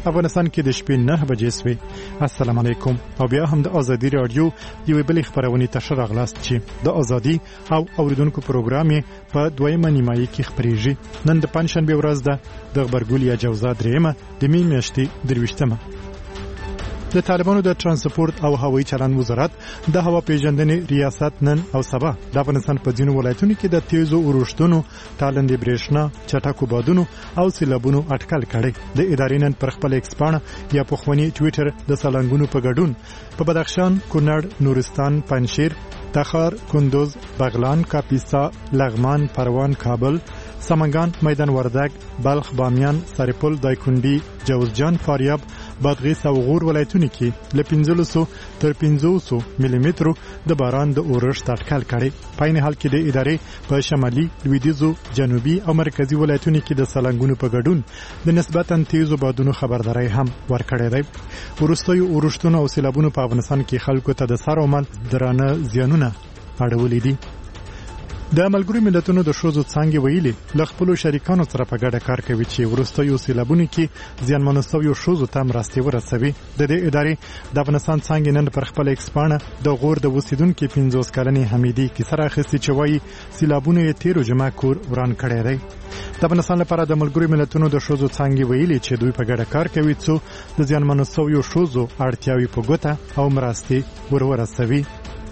افغانستان کې د شپې 9 بجې سوي. السلام علیکم. او بیا هم د ازادي رادیو یو بل خبرونه تشر اغلاست چې د ازادي او اوریدونکو پروګرام په دویمه نیمایي کې خبريږي. نن د پنځشنبه ورځ ده د خبرګولیا جوزا درېمه د می میاشتې 23مه. د طالبانو د ترانسپورت او هوایي چلند وزارت د هوا پیژندنې ریاست نن او سبا د افغانستان په ځینو ولایتونو کې د تیزو اورښتونو، تالندې برېښنا، چټکو بادونو او سیلابونو اټکل کړي. د ادارې نن پر خپل ایکس پاڼه یا په خواني ټوئیټر د سالنګونو په ګډون په بدخشان، کونړ، نورستان، پنجشیر، تخار، کندوز، بغلان، کاپیسا، لغمان، پروان، کابل، سمنګان، میدان وردګ، بلخ، بامیان، سرپل، دایکنډي، جوزجان، فاریاب، بادغیس او غور ولایتونو کې له 1500 تر 500 ملي مترو د باران د اورښت اټکل کړي. په عین حال کې د ادارې په شمالي، لویدیځو، جنوبي او مرکزي ولایتونو کې د سالنګونو په ګډون د نسبتاً تیزو بادونو خبرداري هم ورکړې ده. وروستیو اورښتونو او سیلابونو په افغانستان کې خلکو ته د سر او مال درانه زیانونه اړولې دي. د ملګرو ملتونو د شوزو څنګه ویلي ل خپل شریکانو سره په ګډه کار کوي چې ورستیو سیلابونو کې زیانمن شویو شوزو ته مرستې ورسوي. د دې ادارې د افغانستان څنګه نن پر خپل ایکسپانه د غور د وسیدونکو 50 کلنې حمیدي کی سره اخیستي چې وایي سیلابونو یې 13 جمع کور وران کړی دی. د افغانستان لپاره د ملګرو ملتونو د شوزو څنګه ویلي چې دوی په ګډه کار کوي چې د زیانمن شویو شوزو اړتیاوي په ګوته او مرستې ورسوي.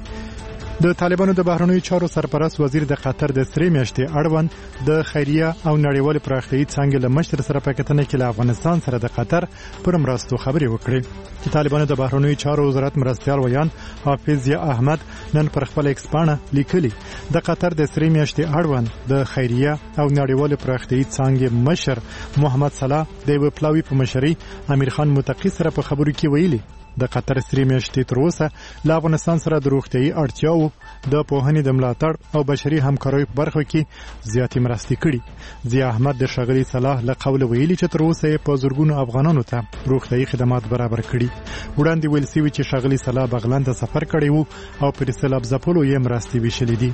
د طالبانو د بهرنیو چارو سرپرست وزیر د قطر د 3 میاشتې اړوند د خیریه او نړیوال پراختیایي څنګه له مشر سره په کتنه کې له افغانستان سره د قطر پر مرستو خبرې وکړې. چې طالبانو د بهرنیو چارو وزارت مرستيال ویان حافظ یا احمد نن پر خپل ایکسپانه لیکلي د قطر د 3 میاشتې اړوند د خیریه او نړیوال پراختیایي څنګه مشر محمد صلاح د وپلاوی په مشرۍ امیر خان متقی سره په خبرو کې ویلي د قطر 3 میاشتې تر اوسه له افغانستان سره د روغتيایي اړتیاو د پوهنې د ملاتړ او بشري همکارۍ په برخه کې زیاتې مرستې کړي. ضیا احمد د شغلي صلاح له قوله ویلي چې تر اوسه په زورګونو افغانانو ته روغتيایي خدمات برابر کړي. وړاندې ویل شوی چې شغلي صلاح بغلان ته سفر کړی وو او پر سیلاب ځپلو یې مرستې ویشلې دي.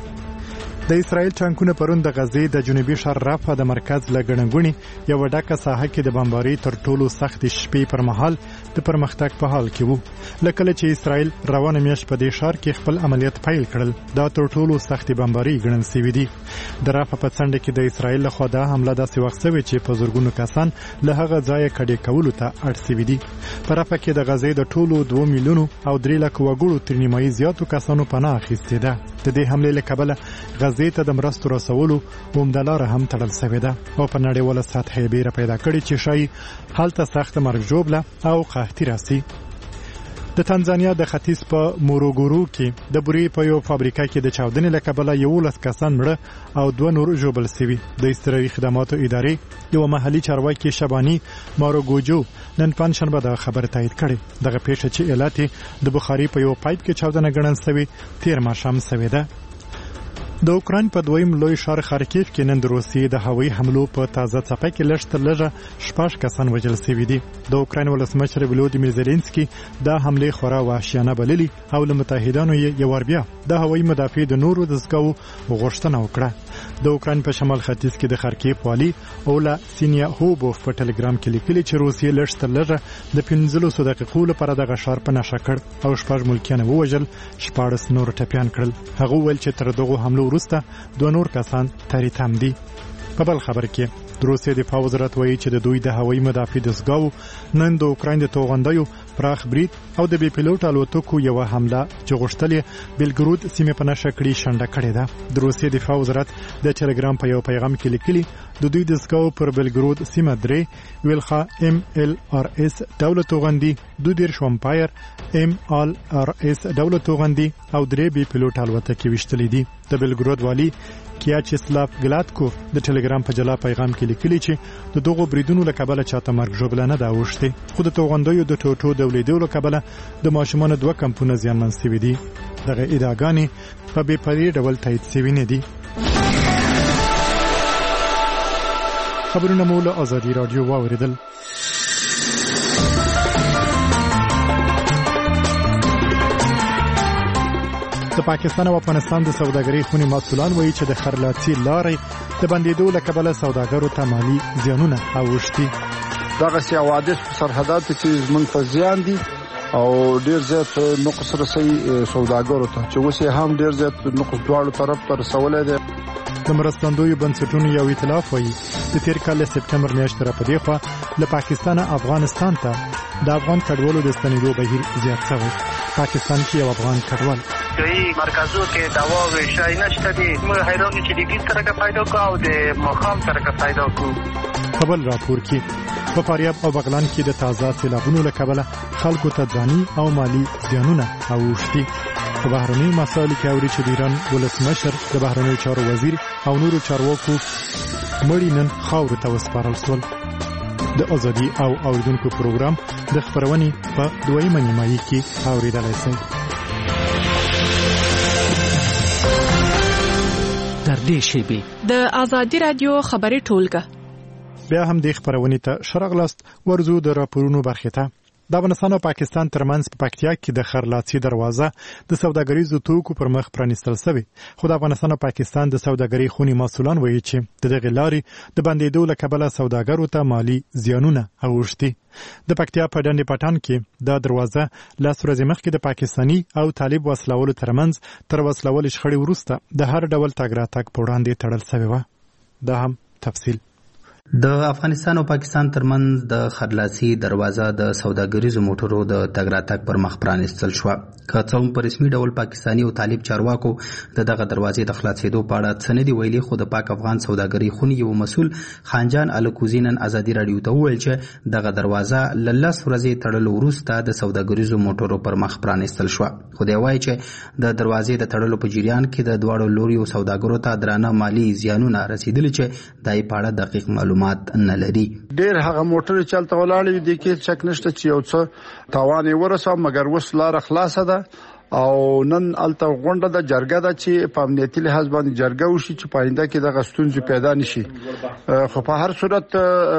د اسرائیل ټانکونه پرون د غزې د جنوبي شهر رافا د مرکز لګړنګونی یو ډکه ساحه کې د بمباري تر ټولو سخت شپې پر مهال د پرمختګ په حال کې وو. لکه چې اسرائیل روانه میاشت په دې شهر کې خپل عملیات پیل کړل، دا تر ټولو سخت بمباري ګڼل شوی دی. د رافا په څنډه کې د اسرائیل لخوا د حمله داسې وخت شوی چې په زورګونو کسان له هغه ځایه کډې کولو ته اړ شوی دي. په رافا کې د غزې د ټولو 2 میلیونو او 3 لک وګړو تر نیمایي زیاتو کسانو پناه اخیستې ده. د دې حملې له کبله غزې ته د مرستو رسولو اومدلاره هم تړل شوې ده او په نړیواله سطح یې بیره پیدا کړې چې شای حالته سخت مرګ ژوبله او قحطي راسي. د تنزانیا د ختیځ په موروګورو کې د بوري په یو فابریکه کې د چاودنې له کبله 11 کسان مړه او 2 نور ژوبل شوي. د استراحتي خدماتو ادارې یو محلي چارواکي شبانی ماروګوجو نن پنځشنبه د خبر تایید کړي. دغه پیښه چې علت د بخاري په یو پایپ کې چاودنه ګڼل شوی تیر ماښام شوې ده. د اوکراین په دویم لوی ښار خارکیف کې نن د روسیې د هوایي حملو په تازه څپه کې لږ تر لږه 6 کسان وژل شوي دي. د اوکراین ولسمشر ولودیمیر زيلنسکي دا حمله خورا وحشیانه بللي او له متحدانو یې یو ور بیا د هوایي مدافع د نورو د ځګو غوښتنه وکړه. د اوکراین په شمال ختیځ کې د خارکیف والی اولا سینیا هوبوف په ټلګرام کې لیکلي چې روسیې لږ تر لږه د 15 دقیقو لپاره دغه ښار په نشه کړ او 6 ملکیان ووژل، 14 نور ټپيان کړل. هغه ویل چې تر دغه حملو وروسته 2 نور کسان تریتم دي. په بل خبر کې د روسیې دفاع وزارت وایي چې د دوی د هوایي مدافع د ځګاو نن د اوکراین د توغندیو پراخ برید او د بي پيلوټ الوتکو یو حمله چې غوښتلې بلګرود سیمه په نشه کړي شنډه کړې ده. د روسیې دفاع وزارت د ټلګرام په یو پیغام کې لیکلي د دوی د ځګاو پر بلګرود سیمه درې ویلخه MLRS دولت توغندي، 2 شومپایر MLRS دولت توغندي او 3 بي پيلوټ الوتکې وشتلې دي. د بلګرود والی کیاچسلاف ګلاتکوف د ټلګرام په جلا پیغام کې لیکلي چې د دغو بریدونو له کبله چاته مرګ ژوبله نه دا وشته، خو د توغندیو د ټوټو دولېدو له کبله د ماشومان 2 کمپونه زیانمن شوي دي. دغه ادعاګانې په بې پرې ډول تایید شوي نه دي. خبرونه مو له ازادي رادیو واوریدل. د پاکستان او افغانستان د سوداګرۍ خونې مسؤلان وایي چې د خرلاچي لارې د بندیدو له کبله سوداګرو ته مالي زیانونه اوښتي. دغه سي حوادث په سرحداتو کې زمونږ په زیان دي او ډیر زیات نقص رسي سوداګرو ته چې اوس هم ډیر زیات نقص دواړو طرف ته رسولای دي. د مرستندوی بنسټونو یو ائتلاف وایي د تیر کال سپټمبر میاشتې را پدې خوا له پاکستان افغانستان ته د افغان کډوالو د ستنېدو بهیر زیات شوی. پاکستان کې یو افغان کډوال دوی مرکزو کې دوا ویشای نشته دي. موږ حیران چې د دې طرفه پیدا کو او د مقام طرفه پیدا کو. خبر راپور کې په فاریاب او بغلان کې د تازه سیلابونو له کبله خلکو ته ځاني او مالی زیانونه اوښتي. په بهرنیو مسایلو کې اوري چې د ایران ولسمشر د بهرنیو چارو وزیر او نورو چارواکو مړي نن خاورو ته وسپارل شول. د ازادي او اوریدونکو پروګرام د خبرونې په 2مه نیمایي کې اوریدلای شئ. در دې شیبې د ازادي رادیو خبري ټولګه بیا هم د خبرونې ته شرغلاست ورزو د راپورونو برخه ته. د افغانستان او پاکستان ترمنځ په پکتیا کې د خرلاڅي دروازه د سوداګریزو توکو پر مخ پرانیستل شوی. خو د افغانستان او پاکستان د سوداګرۍ خونی مسؤلان وایي چې د دغه لارې د بندیدو له کبله سوداګرو ته مالی زیانونه اوښتي. د پکتیا په ډنډ پټان کې د دروازه لاس ورځې مخکې د پاکستاني او طالب وسلوالو ترمنځ تر وسلوال شخړې وروسته د هر ډول تګ راتګ په وړاندې تړل شوی و. دا هم تفصیل. د افغانستان او پاکستان ترمنځ د خرلاڅي دروازه د سوداګریزو موټرو د تګ راتګ پر مخ پرانیستل شو. که څوم په رسمي ډول پاکستاني او طالب چارواکو دغه دروازې د خلاصېدو په اړه څه نه دی ویلي، خو د پاک افغان سوداګرۍ خونې یو مسؤل خانجان الکوزي نن ازادي راډیو ته وویل چې دغه دروازه له 10 ورځې تړلو وروسته د سوداګریزو موټرو پر مخ پرانیستل شو. خو دی وایي چې د دروازې د تړلو په جریان کې د دواړو لوريو سوداګرو ته درانه مالی زیانونه رسیدلي چې دای په اړه دقیق معلومات نه لري. ډیر هغه موټر چلته ولاړ دي کې چک نشته چې یو څه تاوان ورسو، مګر وس لار خلاصه ده او نن الته غونډه د جرګه ده چې په امنیتي لحاظ باندې جرګه وشي چې پاینده کې د غستونځ پیدا نشي. خو په هر صورت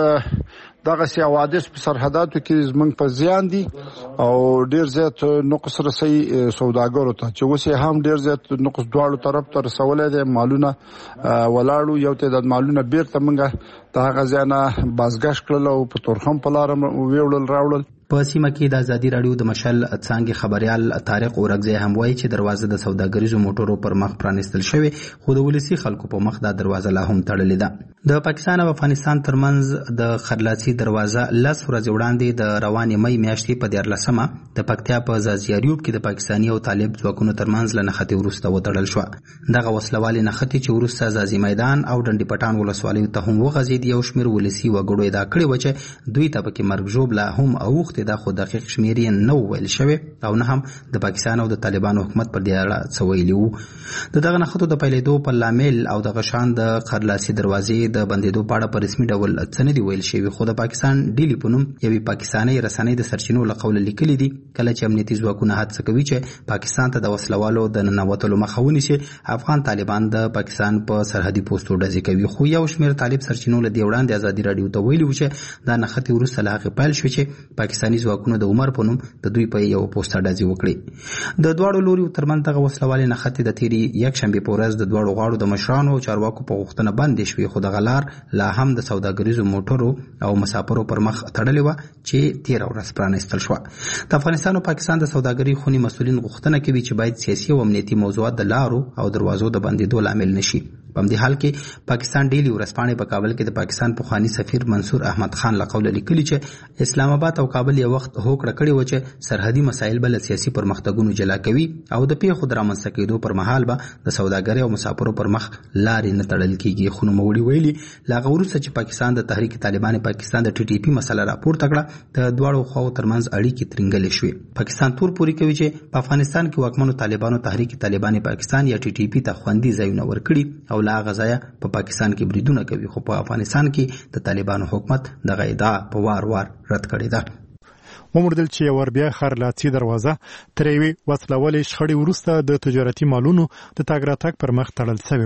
دغه سي حوادث په سرحداتو کې زمونږ په زیان دي او ډیر زیات نقص رسي سوداګرو ته چې اوس هم ډیر زیات نقص دواړو طرف ته رسولای دي. مالونه ولاړو، یو تعداد مالونه بیرته منګه د هغه ځانه بازګش کړل او په تورخم په لار ویوړل راوړل. په سیمه کې د ازادي راډیو د مشل څنګه خبريال طارق اورګزی هم وایي چې دروازه د سوداګریزو موټرو پر مخ پرانیستل شوی، خو د ولسی خلکو په مخ دا دروازه لا هم تړلې ده. د پاکستان او افغانستان ترمنځ د خرلاڅي دروازه 10 ورځې وړاندې د روانې مې میاشتې په 14مه د پکتیا په زازیاریوب کې د پاکستاني او طالب ځواکونو ترمنځ لنختی ورسته وتړل شو. دغه وسلوالي نختی چې ورسته زازي میدان او ډنډ پټان ولسوالۍ ته هم وغځید. یو شمیر ولسی وګړو دا کړی و چې دوی ته پکې مرګ ژوبله هم اوخت دا خو دقیق شمیر یې نو ویل شوی او نه هم د پاکستان او د طالبانو حکومت پر دې اړه څه ویلي وو. د دغه نښتو د پیلېدو په لامل او د غشان د خرلاڅي دروازې د بندېدو په اړه په رسمي ډول څه نه دی ویل شوی، خو د پاکستان ډیلی په نوم یوې پاکستاني رسنۍ د سرچینو له قوله لیکلي دي کله چې امنیتي ځواکونه هڅه کوي چې پاکستان ته د وسلوالو د ننوتلو مخه ونیسي، افغان طالبان د پاکستان په سرحدي پوسټو ډزې کوي. خو یو شمیر طالب سرچینو له دې وړاندې ازادي راډیو ته ویلي و چې دا نښتې وروسته له هغې پیل شوې چې پاکستاني ځواکونه د عمر په نوم د دوی په یو پوسټه ډزې وکړي. د دواړو لوريو ترمنځ دغه وسلوالې نښتې د تیري یکشنبې په ورځ د دواړو غاړو د مشرانو او چارواکو په غوښتنه بندې شوې، خو دغه لار لا هم د سوداګریزو موټرو او مسافرو پر مخ تړلې وه چې 13 ورځ پرانیستل شوه. د افغانستان او پاکستان د سوداګرۍ خونې مسؤلین غوښتنه کوي چې باید سیاسي او امنیتي موضوعات د لارو او دروازو د بندېدو لامل نشي. په همدې حال کې پاکستان ډیلی ورځپاڼې په کابل کې د پاکستان پخوانی سفیر منصور احمد خان له قوله لیکلي چې اسلام آباد او کابل یو وخت هوکړه کړې و چې سرحدي مسایل به له سیاسي پرمختګونو جلا کوي او د پیښو د رامنځته کېدو پر مهال به د سوداګرۍ او مسافرو پر مخ لارې نه تړل کېږي. خو نوموړي ویلي له هغه وروسته چې پاکستان د تحریک طالبان پاکستان د TTP مسله راپورته کړه د دواړو خواو ترمنځ اړیکې ترنګلې شوې. پاکستان تور پوري کوي چې په افغانستان کې واکمنو طالبانو تحریک طالبان پاکستان یا TTP ته خوندي ځایونه ورکړي او لا غزایا په پاکستان کې بریدونه کوي، خو په افغانستان کې د طالبانو حکومت دغه ادعا په وار رد کړې ده. ومردل چې یو ور بیا خرلاڅي دروازه تر یوې وسلوالې شخړې وروسته د تجارتي مالونو د تګ راتګ پر مخ تړل شوې وه.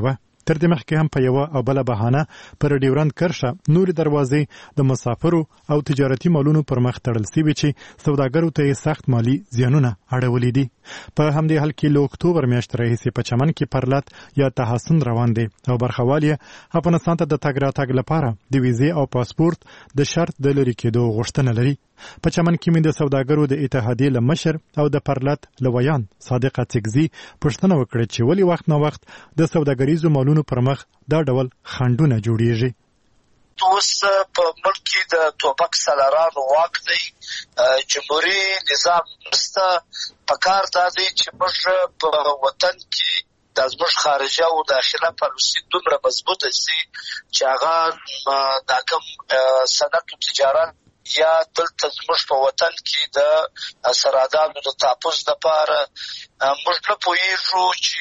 تر دې مخکې هم په یو او بل بهانه پر ډیورند کرښه نوري دروازې د مسافرو او تجارتي مالونو پر مخ تړل شوي چې سوداګرو ته سخت مالی زیانونه اړولي دي. په همدې حال کې له اکتوبر میاشتې راهیسې په چمن کې پرلط یا تحسن روان دی او برخوال یې افغانستان ته د تګ راتګ لپاره د ویزې او پاسپورت د شرط د لرې کېدو غوښتنه لري. په چمن کې مې د سوداګرو د اتحادیې له مشر او د پرلط لویان صادق اڅکزي پوښتنه وکړه چې ولې وخت نه وخت د سوداګریزو مالونو پر مخ دا ډول خنډونه جوړیږي. اوس په ملک کې د توپک سالارانو واک دی، جمهوري نظام نشته. پکار دا دی چې موږ په وطن کې د زموږ خارجه او داخله پالیسي دومره مضبوطه شي چې هغه دا کوم صنعت او تجارت یا دلته زموږ په وطن کې د سرحداتو د تحفظ لپاره موږ نه پوهېږو چې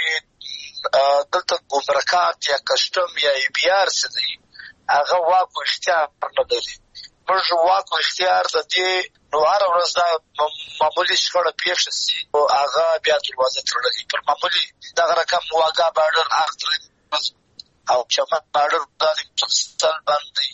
دلته ګمرکات یا کسټم یا ABR څه دی، هغه واک او اختیار نه لري. موږ واک او اختیار د دې نو هره ورځ دا معمولي شخړه پېښه شي او هغه بیا دروازه تړلې پر معمولي دغه رقم واګه بارډر اخر او چمن بارډر د پاکستان باندې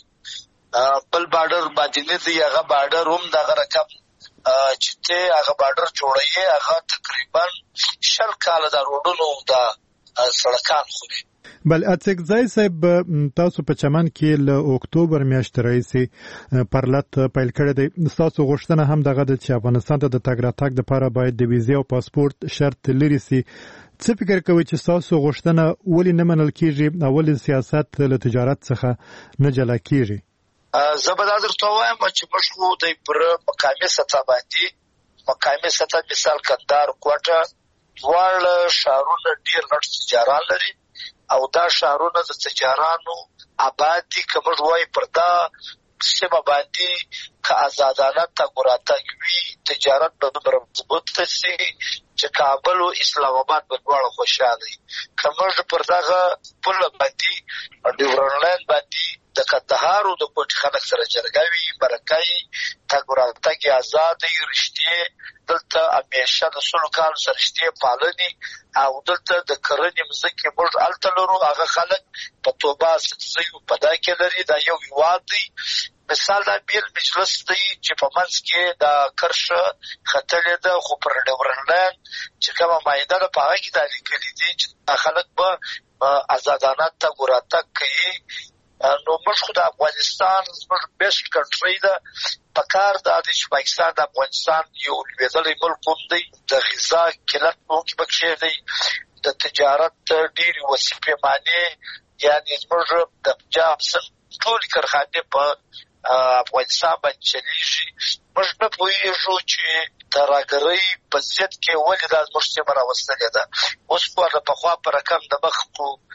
بل بارډر باندې دی، هغه بارډر هم دغه رقم چې ته هغه بارډر جوړوي هغه تقریبا 20 کال د روډونو د سړکان خوري. بل اڅکزی صاحب تاسو په چمن کې له اکتوبر میاشتې راهیسې پرلط پیل کړی دی. تاسو غوښتنه هم دغه ده چې افغانستان ته د تګ راتګ لپاره باید د ویزې او پاسپورت شرط لرې شي. څه فکر کوئ چې تاسو غوښتنه ولې نه منل کېږي او ولې سیاست له تجارت څخه نه جلا کېږي؟ زه به دا درته ووایم چې موږ خو د پر مقامي سطح باندې مقامي سطح مثال کندهار کوټه دواړه ښارونه ډېر غټ تجاران لري او دا ښارونه د تجارانو آباد دي. که موږ وایو پر دا سیمه باندې که ازادانه تګ راتګ وي تجارت به دومره مضبوط شي چې کابل او اسلام آباد به دواړه خوشحاله وي. که موږ پر دغه پله باندې ډیورنډ لاین باندې د کندهار او د کوټې خلک سره جرګه وي، مرکه یي، تګ راتګ یې ازاد وي، رښتې دلته همیشه د 100 کالو سره رښتې پالنې او دلته د کرنې مځکې موږ هلته لرو. هغه خلک په توبه سکزیو په دا کې لري. دا یو هېواد دی. مثال دا بیل مجلس دی چې په منځ کې دا کرښه ختلې ده، خو پر ډیورنډ لاین چې کومه معاهده ده په هغه کې دا لیکلي دي چې دا خلک به ازادانه تګ راتګ کوي. نو موږ خو د افغانستان زموږ بیسټ کنټري ده. په کار دا دی چې پاکستان د افغانستان یو لوېدلی ملک هم دی، د غذا قلت هم پکې دی، د تجارت ډېرې وسیع پیمانې یعنې زموږ د پنجاب سند ټولې کارخانې په افغانستان باندې چلېږي. موږ نه پوهېږو چې ترهګرۍ په ضد کې ولې دا زموږ سیمه راوستلې ده. اوس خو د پخوا په رقم د مخ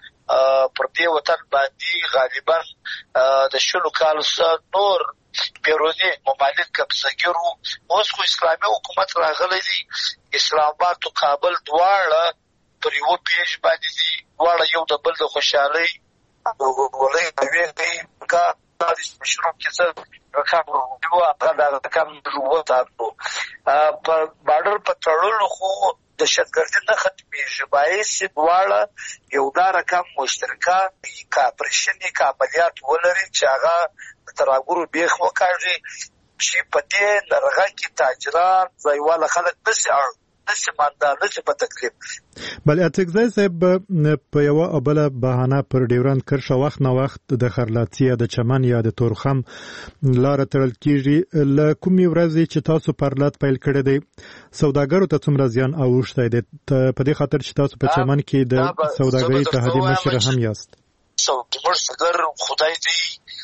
پر دې وطن باندې غالبا د 20 کالو څخه نور بیروني ممالک قبضه‌ګر وو. اوس خو اسلامي حکومت راغلی دی. اسلام آباد او کابل دواړه پر یو پیج باندې دي، دواړه یو د بل د خوشحالۍ او ورولۍ کوي. که دا د مشروع کې څه رقم وو هغه دا رقم وو په بارډر په تړلو خو دهشتګردي نه ختمېږي. باعث دواړه یو دا رقم مشترکه کاپریشن که عملیات ولري چې هغه د ترهګرو بیخ وکاږي چې په دې نرغه کې تاجران ځایواله خلک نشي مانده نشي په تکلیف. بل اڅکزی صاحب په یو او بل بهانه پر ډیورند کرښه وخت نه وخت د خرلاطیه د چمن یا د تورخم لار تړل کیږي. له کومې ورځې چې تاسو پرلط پیل کړی دی سوداګرو ته څومره زیان اوښتی دی؟ په دې خاطر چې تاسو په چمن کې د سوداګرۍ اتحادیې مشر هم یاست. زموږ صدر خدای دی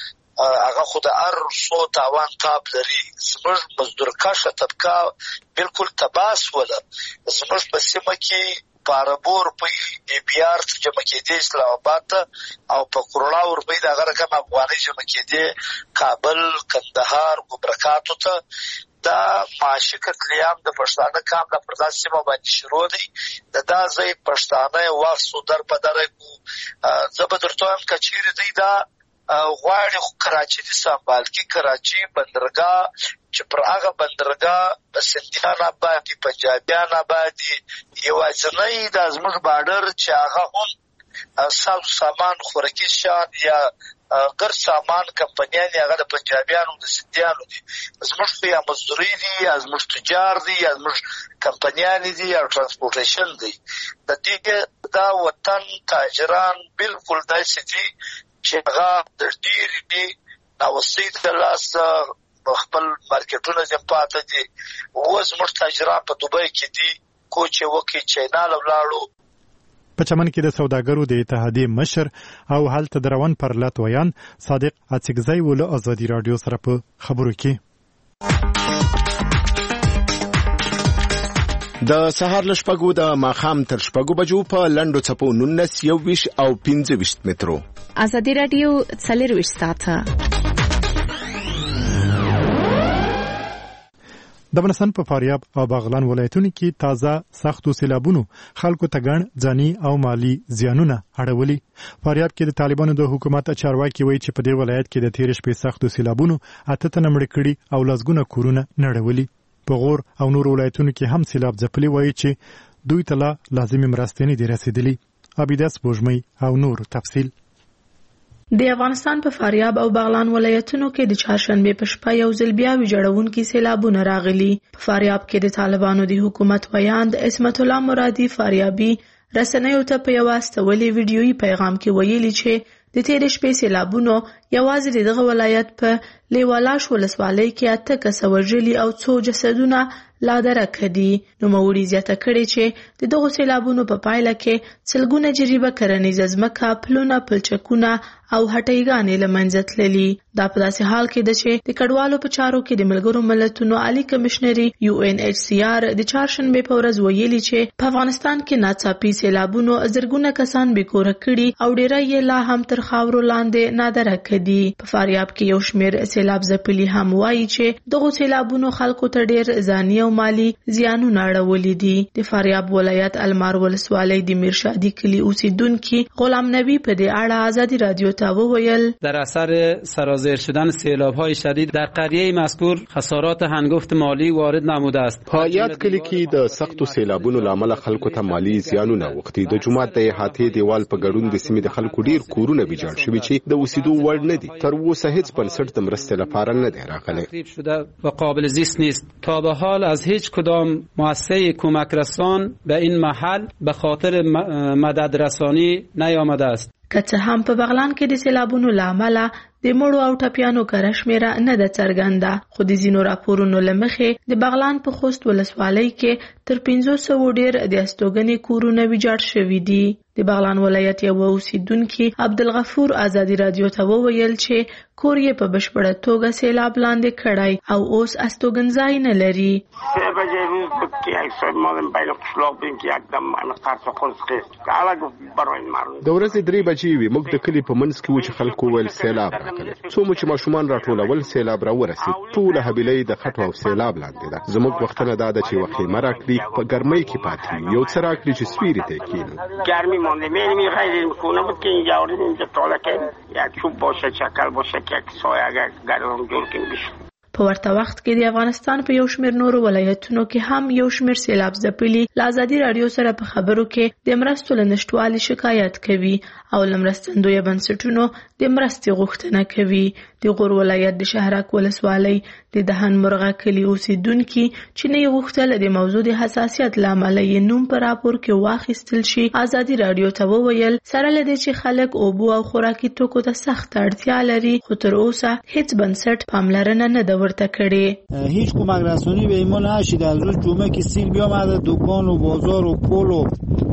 هغه خو د هر څو تاوان تاب لري. زموږ مزدورکشه طبقه بالکل تباه شوله. زموږ په سیمه کې په عربو روپۍ ABR جمع کېدې اسلام آباد ته او په کروڑا روپۍ د هغه رقم افغانۍ جمع کېدې کابل، کندهار، ګمرکاتو ته. دا معاشي قتلیام د پښتانه کام د پر داسې سیمه باندې شروع دی. د دا ځای پښتانه واخصو در په دره کو زه به درته وایم که چیرې دی دا غواړي خو کراچي دي سنبال کې کراچي بندرګاه چې پر هغه بندرګاه سندیان آباد دي، پنجابیان آباد دي، یوازینی دا زموږ بارډر چې هغه هم ساز سامان خوراکي شیان یا ګر سامان کمپنیان هغه د پنجابیانو د سیندیانو دي زموږ یا مزدوري دي یا زموږ تجار دي یا زموږ کمپنیان دي یا ترانسپورټیشن دي د دې دا وطن تاجران بالکل داسې دي چې هغه د ډېر دي ناوستي د لاس خپل مارکیټونه چې پاتې دي او زموږ تاجران په دوبۍ کې دي کوچ وکي چینا لاړو په چمن کې د سوداګرو د اتحادیې مشر او هلته د روان پر لات ویان صادق اڅکزی ول ازادي رادیو سره په خبرو کې د سهار له شپږو د ماښام تر شپږو بجو په لنډو څپو 19 21 او 25 مترو ازادي رادیو 24 ساعته د افغانستان په فاریاب او بغلان ولایتونو کې تازه سختو سیلابونو خلکو ته ګڼ ځاني او مالی زیانونه اړولي. فاریاب کې د طالبانو د حکومت چارواکي وایي چې په دې ولایت کې د تیر شپې سختو سیلابونو 8 تنه مړه کړي او لسګونه کورونه نړولي. په غور او نور ولایتونو کې هم سیلاب ځپلي وایي چې دوی ته لازمي مرستې نه دي رسیدلي. عبیدس بوجمي او نور تفصیل. د افغانستان په فاریاب او بغلان ولایتونو کې د چهارشنبه په شپه یو ځل بیا ویجاړونکي سیلابونه راغلي. په فاریاب کې د طالبانو د حکومت ویاند عصمت الله مرادي فاریابي رسنیو ته په یو استولي ویډیويي پیغام کې ویلي چې د تیر شپې سیلابونو یوازې دغه ولایت په لیوالاش ولسوالۍ کې 8 کسه وژلي او څو جسدونه لا درکه دي. نوموړي زیاته کړې چې د دغو سیلابونو په پایله کې سلګونه جریبه کرنیزه ځمکه، پلونه، پلچکونه او هټیګانې له منځه تللي. دا په داسې حال کې ده چې د کډوالو په چارو کې د ملګرو ملتونو عالی کمشنري UNHCR د چهارشنبې په ورځ ویلي چې په افغانستان کې ناڅاپي سیلابونو زرګونه کسان بېکوره کړي او ډیری یې لا هم تر خاورو لاندې نادرکه دي. په فاریاب کې یو شمېر سیلاب ځپلي هم وایي چې دغو سیلابونو خلکو ته ډیر ځاني او مالی زیانونه اړولي دي. د فاریاب ولایت المار ولسوالۍ د میرشادي کلي اوسیدونکي غلام نبی په دې اړه ازادي رادیو ته وویل در اثر سرازیر شدن سیلاب‌های شدید در قریه مذکور خسارات هنگفت مالی وارد نموده است. په یاد کلی کې د سختو سیلابونو لامل خلکو ته مالی زیانونه وختي. د جمعات د احاطې دیوال په ګډون د سیمې د خلکو ډیر کورونه ویجاړ شوي چې د اوسېدو وړ نه دي. تر اوسه هیڅ بنسټ د مرستې لپاره نه دی راغلی. تخریب شده و قابل زیست نیست. تا به حال از هیچ کدام مؤسسه کمک رسان به این محل به خاطر مدد رسانی نیامده است. که څه هم په بغلان کې د سیلابونو له امله د مړو او ټپیانو کره شمیره نه ده څرګنده، خو د ځینو راپورونو له مخې د بغلان په خوست ولسوالۍ کې تر 500 ډیر د استوګنې کورونه ویجاړ شوي دي. د بغلان ولایت یو اوسیدونکي عبدالغفور ازادي رادیو ته وویل چې کور یې په بشپړه توګه سیلاب لاندې کړی او اوس استوګنځای نه لري. 3 بجې روز بود که یک ساعت ما بین قشلاق بودیم که یکدم قرص خونس خیست که الگ برای مردم د ورځې 3 بجې وي. موږ د کلي په منځ کې و چې خلکو ویل سیلاب راغلی. څو مو چې ماشومان راټولول سیلاب راورسېد. ټوله حبیله د خټو او سیلاب لاندې ده. زموږ وختونه دا ده چې یوه خیمه راکړي، په ګرمۍ کې پاتې یو څه راکړي چې سویرې ته کښېنو. گرمی مانده میریم خیلی خونه بود که اینجا آوردیم اینجا تاله کردیم یک چوب باشه چکل باشه که یک سایه اگر گرم جور کنیم بشه. په ورته وخت کې د افغانستان په یو شمېر نورو ولایتونو کې هم یو شمېر سیلاب ځپلي له ازادي راډیو سره په خبرو کې د مرستو له نشتوالي شکایت کوي او له مرستندویه بنسټونو د مرستې غوښتنه کوي. د غور ولایت د شهرک ولسوالۍ د دهن مرغه کلي اوسیدونکي چې نه یې غوښتل د موضوع د حساسیت له امله یې نوم په راپور کې واخیستل شي، ازادي راډیو ته وویل سره له دې چې خلک اوبو او خوراکي توکو ته سخت اړتیا لري، خو تر اوسه هیڅ بنسټ پاملرنه نه ده ورته کړې. هیچ کمک رسانی به ایمان نشید. از روز جمعه که سیل بیامده دکان و بازار و پل و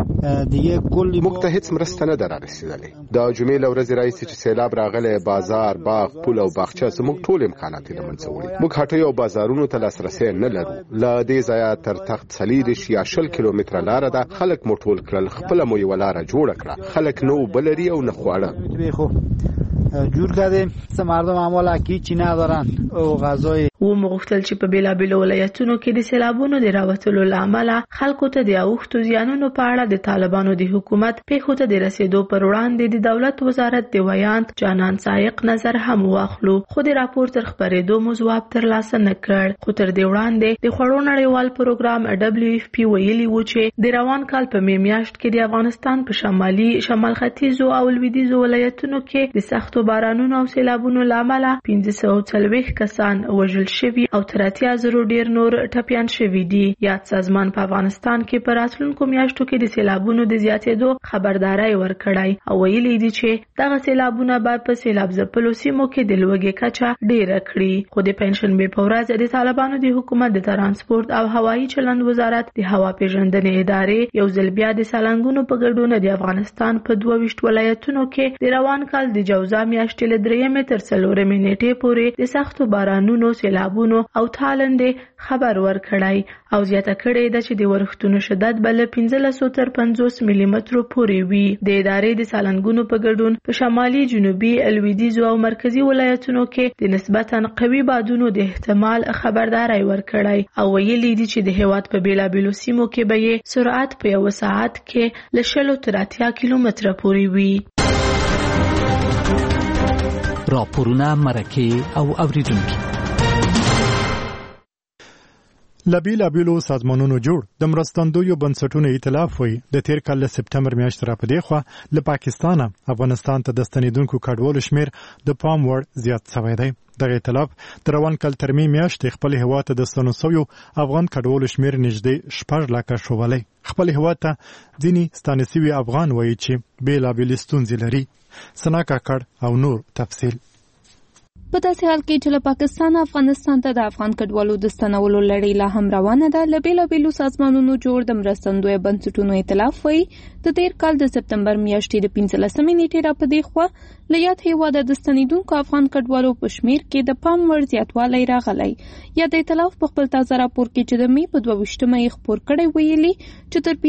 دیگه کلی موږ ته هیڅ مرسته نه ده رسیدلې. د جمعې له ورځې راهیسې چې سیلاب راغلی، بازار، باغ، پل او باغچه زموږ ټول امکانات یې له منځه وړي. موږ هټیو او بازارونو ته لاسرسی نه لرو. له دې ځایه تر تخت 40 یا 60 کیلومتره لاره ده. خلک مو ټول کړل، خپله مو یوه لاره جوړه کړه. خلک نه اوبه لري او نه خواړه. جور کردیم. مردم اعمال هیچی ندارن او غذای و مغفتل چې په بیلابیلو ولایتونو کې د سیلابونو د راوتلو لامل خلکو ته د اوښتو زیانونو په اړه د طالبانو د حکومت پیښو ته د رسیدو پر وړاندې د دولت وزارت د ویاند جانان سایق نظر هم واخلو، خو د راپور تر خبرېدو مو ځواب ترلاسه نه کړ. خو تر دې وړاندې د خوړو نړیوال پروګرام WFP ویلي و چې د روان کال په میاشت کې د افغانستان په شمال ختیځو او لویدیځو ولایتونو کې د سختو بارانونو او سیلابونو لامل 1540 کسان وژل شوي او تر 80,000 ډیر نور ټپیان شوي دي. یاد سازمان په افغانستان کې په راتلونکو میاشتو کې د سیلابونو د زیاتېدو خبرداري ورکړای او ویلي دي چې دغه سیلابونه به په سیلاب ځپلو سیمو کې د لوږې کچه ډیره کړي. خو د پنځشنبې په ورځ د طالبانو د حکومت د ترانسپورت او هوایي چلند وزارت د هوا پیژندنې ادارې یو ځل بیا د سالنګونو په ګډون د افغانستان په 22 ولایتونو کې د روان کال د جوزا میاشتې له 3 تر 4 نیټې پورې د سختو بارانونو، سیلابونو او تالندې خبر ورکړای او زیاته کړې ده چې د ورښتونو شدت بل 15 تر 50 ملي مترو پورې وي. د ادارې د سالنګونو په ګډون په شمالي، جنوبي، لویدیځو او مرکزی ولایتونو کې د نسبتاً قوي بادونو د احتمال خبرداري ورکړای او ویلي دي چې د هیواد په بیلابیلو سیمو کې به سرعت په 1 ساعت کې له 20 تر 80 کیلومتره پورې وي. راپورونه، مرکې او اوریدونکي لابیلو سازمانونو جوړ د مرستندویو بنسټونو ائتلاف وي د تیر کال له سپټمبر میاشتې را پدې خوا له پاکستانه افغانستان ته د ستنیدونکو کډوالو شمیر د پام وړ زیات شوی دی. دغه ائتلاف د روان کال تر میاشتې خپل هیواد ته د ستنیدونکو افغان کډوالو شمیر نږدې 6 لکه شولی. خپل هیواد ته ځینې ستانسوي افغان وایي چې بیلابیل ستونزې لري. سنا کاکړ او نور تفصیل. په داسې حال کې چې له پاکستان افغانستان ته د افغان کډوالو د ستنولو لړۍ لا هم روانه ده، له بیلابیلو سازمانونو جوړ د مرستندوی بنسټونو ائتلاف وایي د تیر کال د سپټمبر میاشتې د 15 نیټې را پدې خوا له یاد هیواده د ستنیدونکو افغان کډوالو په شمیر کې د پام وړ زیاتوالی راغلی. یا د ائتلاف په خپل تازه راپور کې چې د می په 22مه یې خپور کړی ویلي چې تر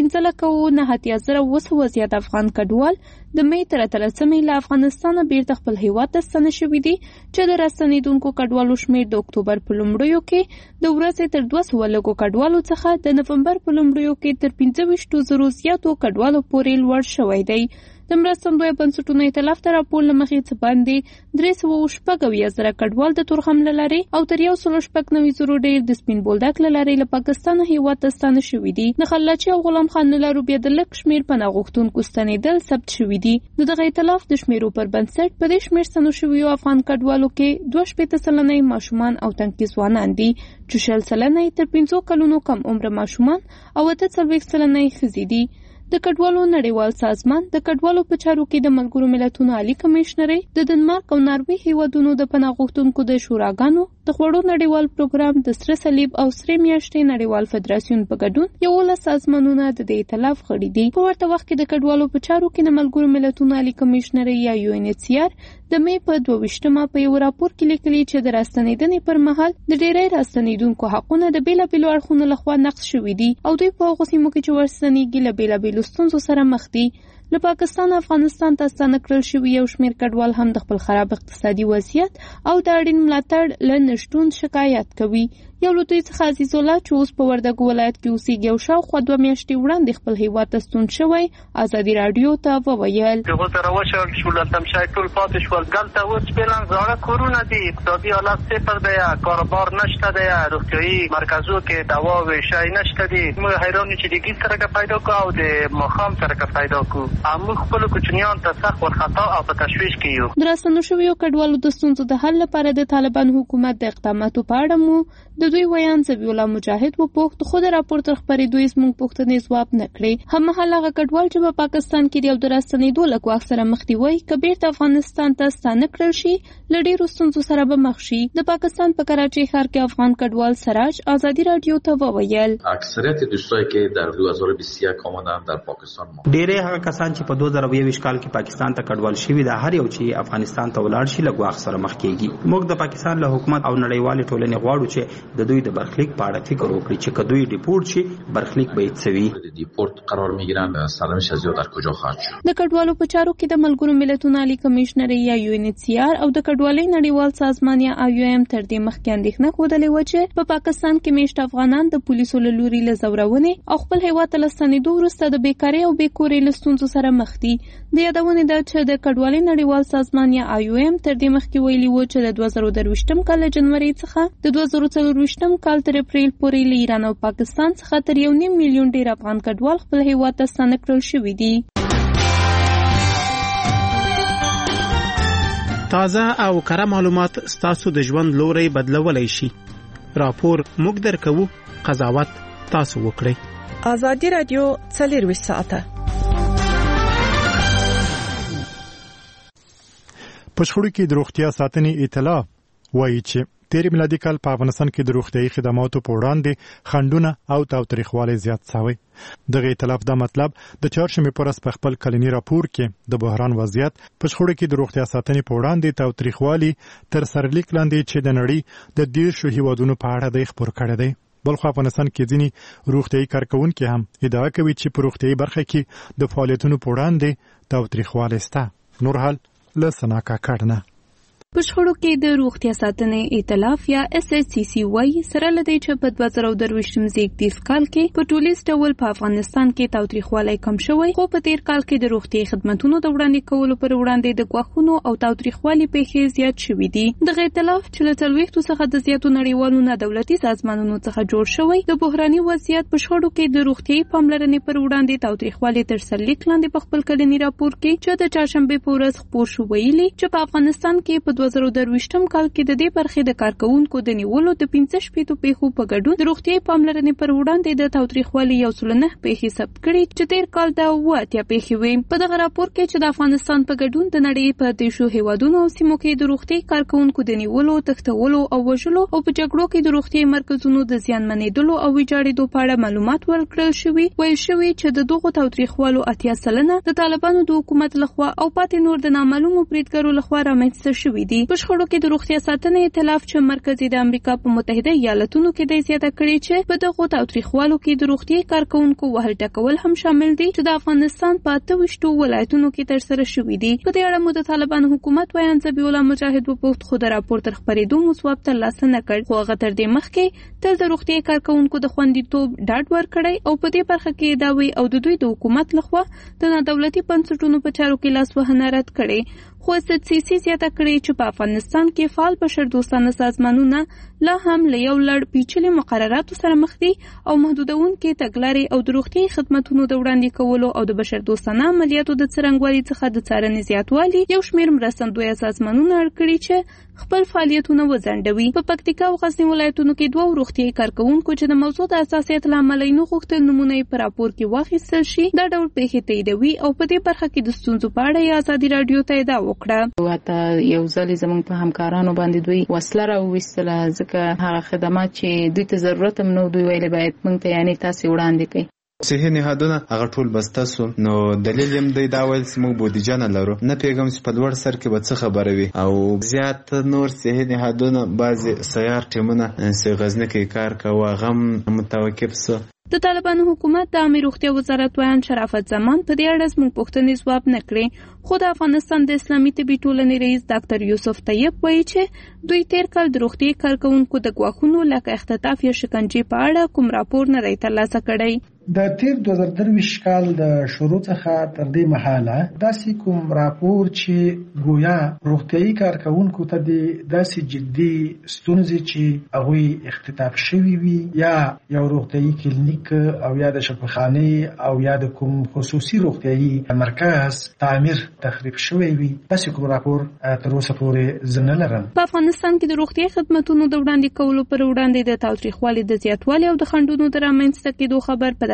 15,900 زیات افغان کډوال د می تر 13مې له افغانستانه بیرته خپل هیواد ته ستنه شوي دي چې د راستنیدونکو کډوالو شمیر د اکتوبر په لومړیو کې د ورځې تر 200 لږو کډوالو څخه د نومبر په لومړیو کې تر 25,000 زیاتو کډوالو پورې لوړ شوی دی. د مرستندوی بنسټونو ائتلاف ته راپور له مخې څه باندې 370,000 کډوال د تورخم له لارې او تر 190,000 ډېر د سپین بولدک له لارې له پاکستان هیواد ته ستانه شوي دي. د خلاچي او غلام خان له لارو بیا د لږ شمیر پناه غوښتونکو ستنېدل ثبت شوي دي. د دغه ائتلاف د شمیرو پر بنسټ په دې شمیر ستنو شویو افغان کډوالو کې 62% ماشومان او تنکي ځوانان دي چې 60% تر 50 کلونو کم عمر ماشومان او 48% ښځې دي. د کډوالو نړیوال سازمان د کډوالو په چارو کې د ملګرو ملتونو عالی کمشنري د دنمارک او ناروې هیوادونو د پناه غوښتونکو د شوراګانو د خوړو نړیوال پروګرام د سره صلیب او سره میاشتې نړیوال فدراسیون په ګډون 11 سازمانونه د دې ائتلاف غړي دي. په ورته وخت کې د کډوالو په چارو کې د ملګرو ملتونو عالی کمشنري یا UNHCR د می په 22مه په یو راپور کې لیکلي چې د راستنیدنې پر مهال د ډیری راستنیدونکو حقونه د بیلابیلو اړخونو لخوا نقض شوي دي او دوی په هغو سیمو کې چې ورستنیږي له بیلابیلو ستونزو سره مخ دي. له پاکستان افغانستان ته ستانه کړل شوي یو شمېر کډوال هم د خپل خراب اقتصادي وضعیت او د اړین ملاتړ له نشتون شکایت کوي. یو له دوی څخه عزیز الله چې اوس په وردګو ولایت کې اوسېږي او شاوخوا 2 میاشتې وړاندې خپل هیواد ته ستون شوی ازادي راډیو ته وویل هغه سره وشل شو لتم شای ټول پاتې شول دلته اوس فعلا زړه کورونه دي اقتصادي حالت صفر دی کاروبار نشته دی روغتیايي مرکزو کې دوا او شای نشته دي موږ حیران چې د ګیس سره پیدا کو او د مخام سره پیدا کو موږ خپل کوچنیان ته سخت ورخطا او په تشویش کې یو. د راستنو شویو کډوالو د ستونزو د حل لپاره د طالبان حکومت د اقداماتو په اړه مو د دوی ویان زبی الله مجاهد وپوښت خو د راپور تر خبرېدو یې زموږ پوښتنې ځواب نه کړې. هممهاله هغه کډوال چې په پاکستان کې د یو د راستنېدو له ګواښ سره مخ دي وایي که بیرته افغانستان ته ستانه کړل شي له ډېرو ستونزو سره به مخ شي. د پاکستان په کراچۍ ښار کې افغان کډوال سراج ازادي راډیو ته وویل اکثریت دوستایی که در 2021 آمدن در پاکستان ډېری هغه کسان چې په 2021 کال کې پاکستان ته کډوال شوي دا هر یو چې افغانستان ته ولاړ شي له ګواښ سره مخ کیږي. موږ د پاکستان له حکومت او نړیوالې ټولنې غواړو چې د دوی د برخلیک په اړه فکر وکړي چې کدوې ډیپورت شي برخلیک به یې څوي. دیپورت قرار میگیرن سرنوشت از در کجا خواهد شد. د کډوالو په چارو کې د ملګرو ملتونو عالی کمشنر یا UNHCR او د کډوالۍ نړیوال سازمان یا IOM تر دې مخکې اندېښنه ښودلې وه چې په پاکستان کې میشت افغانان د پولیسو له لوري له ځورونې او خپل هیواد ته له ستنېدو وروسته د بیکارۍ او بېکورۍ له ستونزو سره مخ دي. د یادونې ده چې د کډوالۍ نړیوال سازمان یا IOM تر دې مخکې ویلي و چې د 2023 کال له جنوري څخه د 2024 کال تر اپریل پورې له ایران او پاکستان څخه تر 1.5 میلیون ډېر افغان کډوال خپل هیواد ته ستانه کړل شوي دي. تازه او کره معلومات ستاسو د ژوند لوري بدلولای شي. راپور موږ درکوو، قضاوت تاسو وکړئ. ازادي رادیو 24 ساعته په شخړو کې د روغتیا ساتنې اطلاع وایي چې تیر میلادي کال په افغانستان کې د روغتیايي خدماتو په وړاندې خنډونه او تاوتریخوالی زیات شوی. دغه ائتلاف دا مطلب د چهارشنبې په ورځ په خپل کلنی راپور کې د بحران وضعیت په شخړو کې د روغتیا ساتنې په وړاندې تاوتریخوالی تر سرلیک لاندې چې د نړۍ د 10 هیوادونو په اړه د خبر کړی دی. بلخو افغانستان کې ځینې روغتیايي کارکونکي هم ادعا کوي چې په روغتیايي برخه کې د فعالیتونو په وړاندې تاوتریخوالی شته. نور حال له سنا کاکړ نه. په شخړو کې د روغتیا ساتنې ائتلاف یا SHCC وایي سره لدی چې په 2023 زیږدیز کال کې په ټولیز ډول په افغانستان کې تاوتریخوالی کم شوی، خو په تیر کال کې د روغتیايي خدماتو د وړاندې کولو پر وړاندې د ګواښونو او تاوتریخوالي پیښې زیات شوي دي. دغه ائتلاف چې له 40 څخه د زیاتو نړیوالو نه دولتي سازمانونو څخه جوړ شوی، د بحراني وضعیت په شخړو کې د روغتیايي پاملرنې پر وړاندې تاوتریخوالي تر سرلیک لاندې په خپل کلنی راپور کې چې د چهارشنبې په ورځ خپور شو ویلي چې په افغانستان کې په 2023 کال کې د دې برخې د کارکونکو د نیولو د 15 پیښو په ګډون د روغتیايي پاملرنې پر وړاندې د تاوتریخوالي 109 پیښې ثبت کړي چې تیر کال دا 80 پیښې وې. په دغه راپور کې چې د افغانستان په ګډون د نړۍ په 10 هیوادونو او سیمو کې د روغتیايي کارکونکو د نیولو، تښتولو او وژلو او په جګړو کې د روغتیايي مرکزونو د زیانمنېدلو او ویجاړېدو په اړه معلومات ورکړل شوي، ویل شوي چې د دغو تاوتریخوالو 80% د طالبانو د حکومت لخوا او پاتې نور د نامعلومو بریدګرو لخوا رامنځته شوي دي. په شخړو کې د روغتیا ساتنې ائتلاف چې مرکزي د امریکا په متحده ایالاتونو کې د زیاته کړي چې په دغه تاوتریخوالو کې د روغتیايي کارکونکو وهل ټکول هم شامل دي چې د افغانستان په 28 ولایتونو کې ترسره شوي دي. په دې اړه مو د طالبان حکومت ویان ذبیح الله مجاهد وپوښت، خو د راپور تر خپرېدو مو ځواب ترلاسه نه کړ. خو هغه تر دې مخکې تل د روغتیايي کارکونکو د خوندیتوب ډاډ ورکړی او په دې برخه کې داوی او د دوی د حکومت لخوا د نادولتي بنسټونو په چارو کې لاسوهنه رد کړي. خو SHCC زیاته کړي چې په افغانستان کې فعال بشردوستانه سازمانونه لا هم له یو لړ پیچلي مقرراتو سره مخ دي او محدودونکې تګلارې او د روغتیايي خدماتو د وړاندې کولو او د بشردوستانه عملیاتو د څرنګوالي څخه د څارنې زیاتوالي یو شمېر مرستندویه سازمانونه اړ کړي چې خپل فعالیتونه وځنډوي. په پکتیکا او غزنی ولایتونو کې دوه روغتیايي کارکونکو چې د موضوع د اساسیت له امله یې نه غوښتل نمونه یې په راپور کې واخیستل شي، دا ډول پیښې تاییدوي او په دې برخه کې د ستونزو په اړه یې ازادي راډیو ته ادعا وکړه. واته یو ځل زموږ په همکارانو باندې دوی وسله راوویستله، ځکه هغه خدمات چې دوی ته ضرورت هم نو دوی ویلې باید موږ ته یعنې تاسې وړاندې کړئ. صحي نهادونه هغه ټول بسته سو، نو دلیل هم دی دا ویل چې موږ بودیجه نه لرو، نه پیغام چې په لوړ سر کې به څه خبره وي او زیات نور صحي نهادونه بعضې سیار ټیمونه چې غزني کې کار کوه غم متوقف سو. د طالبانو حکومت د عامه روغتیا وزارت ویان شرافت زمان په دې اړه زموږ پوښتنې ځواب نه کړې، خو د افغانستان د اسلامي طبي ټولنې رئیس ډاکټر یوسف طیب وایي چې دوی تیر کال د روغتیايي کارکونکو د ګواښونو لکه اختطاف یا شکنجې په اړه کوم راپور نه دی ترلاسه کړی. د تیر 2023 کال د شروع څخه تر دې مهاله داسې کوم راپور چې گویا روغتیايي کارکونکو ته داسې جدي ستونزې چې هغوی اختطاف شوي وي یا یو روغتیايي کلینیک او یا د شفاخانه او یا د کوم خصوصي روغتیايي مرکز تعمیر تخریب شوی وي، داسې کوم راپور تر اوسه پورې زه نه لرم. په افغانستان کې د روغتیايي خدماتو د وړاندې کولو پر وړاندې د تاوتریخوالي د زیاتوالي او د خنډونو د رامنځته کېدو خبر په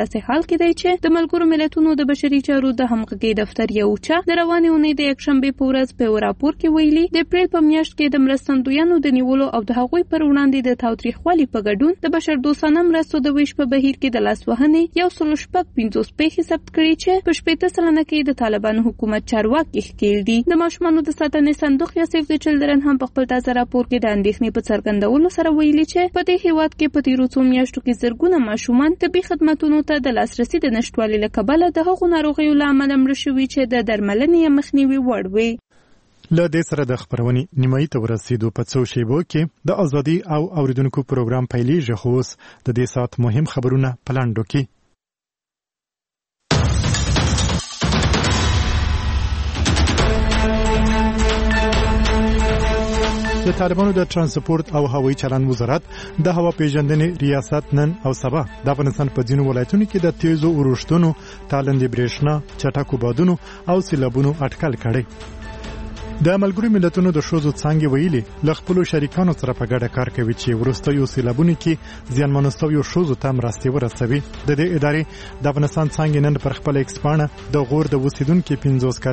داسې حال کې دی چې د ملګرو ملتونو د بشري چارو د همغږي دفتر یو چا د روانې اونۍ د یکشنبې په ورځ په راپور کې ویلي د اپریل په میاشت کې د مرستندویانو د نیولو او د هغوی پر وړاندې د تاوتریخوالي په ګډون د بشردوستانه مرستو د ویش په بهیر کې د لاسوهنې 150 پیښې ثبت کړي چې په 80% کې د طالبانو حکومت چارواکي ښکېل دي. د ماشومانو د ساتنې صندوق یا سیف د چلډرن هم په خپل تازه راپور کې د اندېښنې په څرګندولو سره ویلي چې په دې هیواد کې په تیرو څو میاشتو کې زرګونه ماشومان طبي خدماتو ته د لاسرسي د نشټوالي له کبله د هغو ناروغیو له امله مړه شوي چې د درملنې مخنیوي وړ وي. له دې سره د خبرونې نیمایي ته ورسېدو په څو شیبو کې د ازادي او اوریدونکو پروګرام پیلېږي، خو اوس د دې ساعت مهم خبرونه په لنډو کې. د طالبانو د ترانسپورت او هوایي چلند وزارت د هوا پیژندنې ریاست نن او سبا د افغانستان په ځینو ولایتونو کې د تیزو اورښتونو، تالندې برېښنا، چټکو بادونو او سیلابونو اټکل کړی. د ملګرو ملتونو د ښځو څانګې ویلي له خپلو شریکانو سره په ګډه کار کوي چې وروستیو سیلابونو کې زیانمنو شویو ښځو ته مرستې ورسوي. د دې ادارې د افغانستان څانګې نن پر خپل ایکس پاڼه د غور د اوسیدونکو 50